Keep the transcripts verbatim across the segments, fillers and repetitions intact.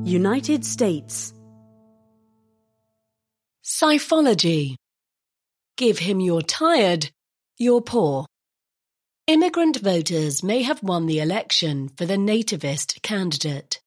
United States. Psiphology. Give him you're tired, you're poor. Immigrant voters may have won the election for the nativist candidate.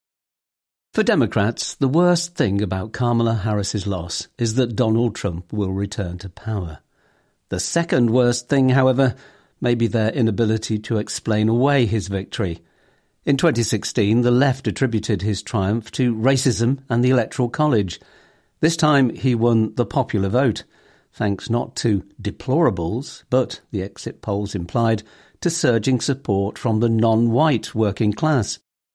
For Democrats, the worst thing about Kamala Harris's loss is that Donald Trump will return to power. The second worst thing, however, may be their inability to explain away his victory. In twenty sixteen, the left attributed his triumph to racism and the Electoral College. This time he won the popular vote, thanks not to deplorables, but, the exit polls implied, to surging support from the non-white working class.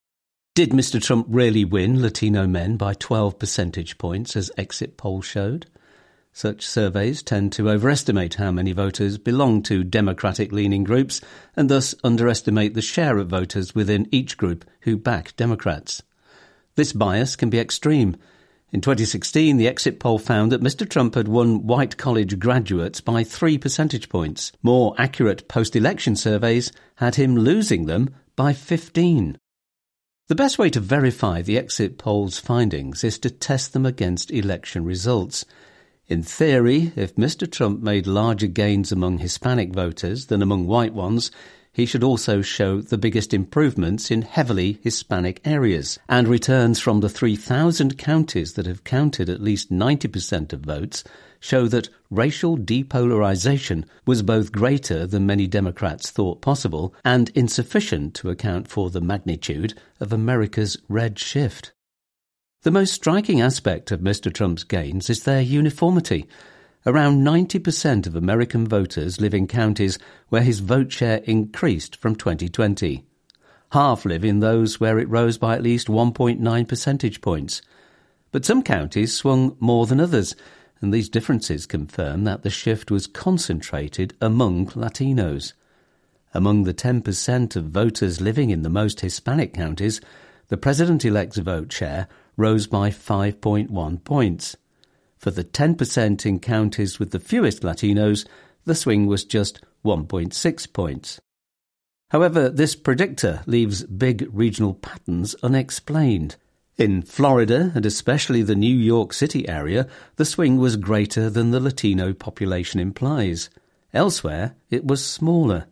Did Mister Trump really win Latino men by twelve percentage points, as exit polls showed? Such surveys tend to overestimate how many voters belong to Democratic-leaning groups and thus underestimate the share of voters within each group who back Democrats. This bias can be extreme. In twenty sixteen, the exit poll found that Mister Trump had won white college graduates by three percentage points. More accurate post-election surveys had him losing them by fifteen. The best way to verify the exit poll's findings is to test them against election results. In theory, if Mister Trump made larger gains among Hispanic voters than among white ones, he should also show the biggest improvements in heavily Hispanic areas, and returns from the three thousand counties that have counted at least ninety percent of votes show that racial depolarization was both greater than many Democrats thought possible and insufficient to account for the magnitude of America's red shift. The most striking aspect of Mister Trump's gains is their uniformity. Around ninety percent of American voters live in counties where his vote share increased from twenty twenty. Half live in those where it rose by at least one point nine percentage points. But some counties swung more than others, and these differences confirm that the shift was concentrated among Latinos. Among the ten percent of voters living in the most Hispanic counties, the president-elect's vote share rose by five point one points. For the ten percent in counties with the fewest Latinos, the swing was just one point six points. However, this predictor leaves big regional patterns unexplained. In Florida, and especially the New York City area, the swing was greater than the Latino population implies. Elsewhere, it was smaller.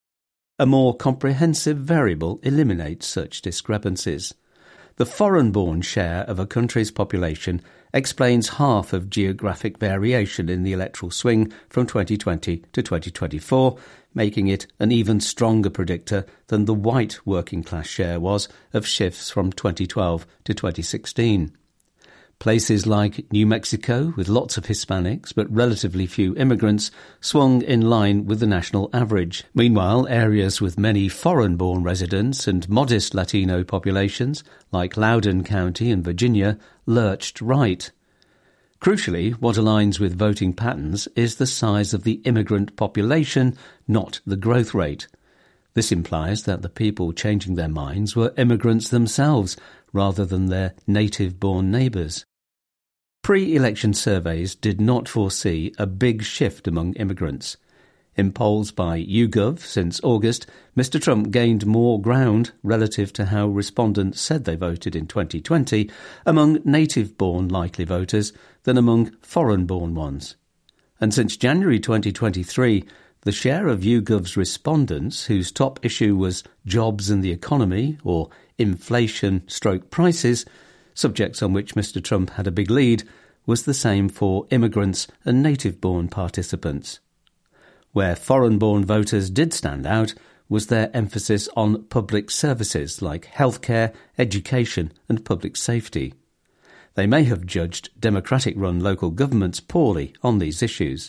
A more comprehensive variable eliminates such discrepancies. The foreign-born share of a country's population explains half of geographic variation in the electoral swing from twenty twenty to twenty twenty-four, making it an even stronger predictor than the white working-class share was of shifts from twenty twelve to twenty sixteen. Places like New Mexico, with lots of Hispanics but relatively few immigrants, swung in line with the national average. Meanwhile, areas with many foreign-born residents and modest Latino populations, like Loudoun County in Virginia, lurched right. Crucially, what aligns with voting patterns is the size of the immigrant population, not the growth rate. This implies that the people changing their minds were immigrants themselves, rather than their native-born neighbours. Pre-election surveys did not foresee a big shift among immigrants. In polls by YouGov since August, Mister Trump gained more ground relative to how respondents said they voted in twenty twenty among native-born likely voters than among foreign-born ones. And since January twenty twenty-three, the share of YouGov's respondents whose top issue was jobs and the economy, or inflation stroke prices, subjects on which Mister Trump had a big lead, was the same for immigrants and native-born participants. Where foreign-born voters did stand out was their emphasis on public services like healthcare, education and public safety. They may have judged Democratic-run local governments poorly on these issues.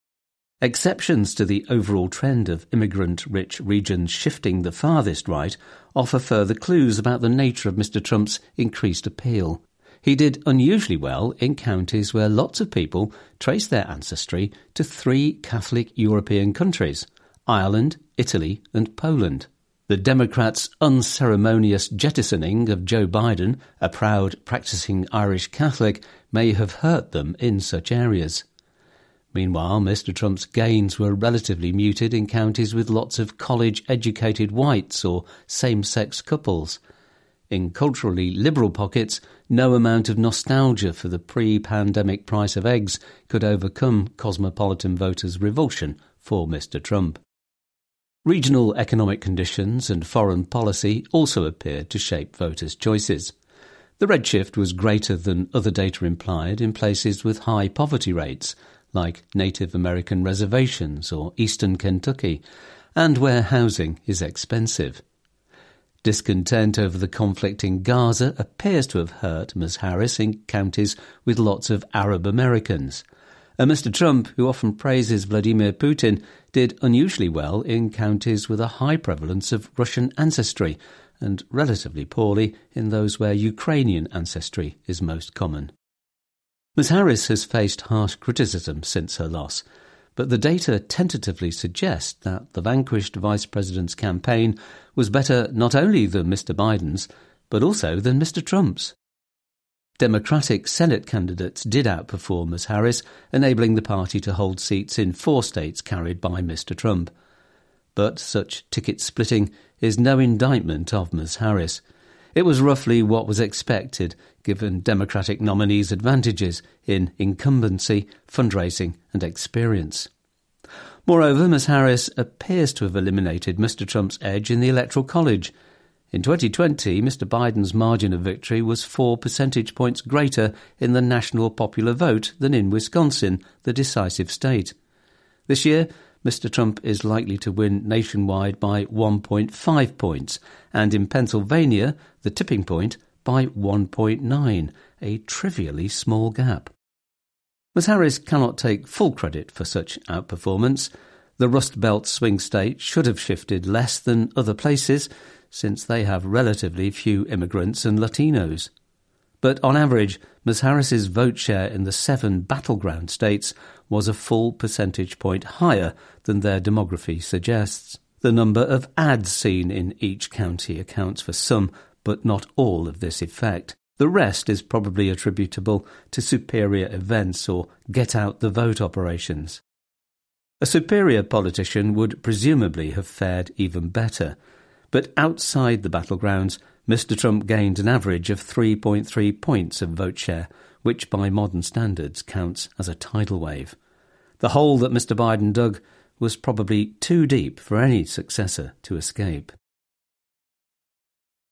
Exceptions to the overall trend of immigrant-rich regions shifting the farthest right offer further clues about the nature of Mister Trump's increased appeal. He did unusually well in counties where lots of people trace their ancestry to three Catholic European countries, Ireland, Italy and Poland. The Democrats' unceremonious jettisoning of Joe Biden, a proud practicing Irish Catholic, may have hurt them in such areas. Meanwhile, Mister Trump's gains were relatively muted in counties with lots of college-educated whites or same-sex couples. In culturally liberal pockets, no amount of nostalgia for the pre-pandemic price of eggs could overcome cosmopolitan voters' revulsion for Mister Trump. Regional economic conditions and foreign policy also appeared to shape voters' choices. The redshift was greater than other data implied in places with high poverty rates, like Native American reservations or eastern Kentucky, and where housing is expensive. Discontent over the conflict in Gaza appears to have hurt Miz Harris in counties with lots of Arab Americans. And Mister Trump, who often praises Vladimir Putin, did unusually well in counties with a high prevalence of Russian ancestry, and relatively poorly in those where Ukrainian ancestry is most common. Miz Harris has faced harsh criticism since her loss, but the data tentatively suggest that the vanquished Vice President's campaign was better not only than Mister Biden's, but also than Mister Trump's. Democratic Senate candidates did outperform Miz Harris, enabling the party to hold seats in four states carried by Mister Trump. But such ticket splitting is no indictment of Miz Harris. It was roughly what was expected, given Democratic nominees' advantages in incumbency, fundraising and experience. Moreover, Miz Harris appears to have eliminated Mister Trump's edge in the Electoral College. In twenty twenty, Mister Biden's margin of victory was four percentage points greater in the national popular vote than in Wisconsin, the decisive state. This year, Mister Trump is likely to win nationwide by one point five points, and in Pennsylvania, the tipping point, by one point nine, a trivially small gap. Miz Harris cannot take full credit for such outperformance. The Rust Belt swing state should have shifted less than other places, since they have relatively few immigrants and Latinos. But on average, Miz Harris's vote share in the seven battleground states was a full percentage point higher than their demography suggests. The number of ads seen in each county accounts for some, but not all of this effect. The rest is probably attributable to superior events or get-out-the-vote operations. A superior politician would presumably have fared even better. But outside the battlegrounds, Mister Trump gained an average of three point three points of vote share, which by modern standards counts as a tidal wave. The hole that Mister Biden dug was probably too deep for any successor to escape.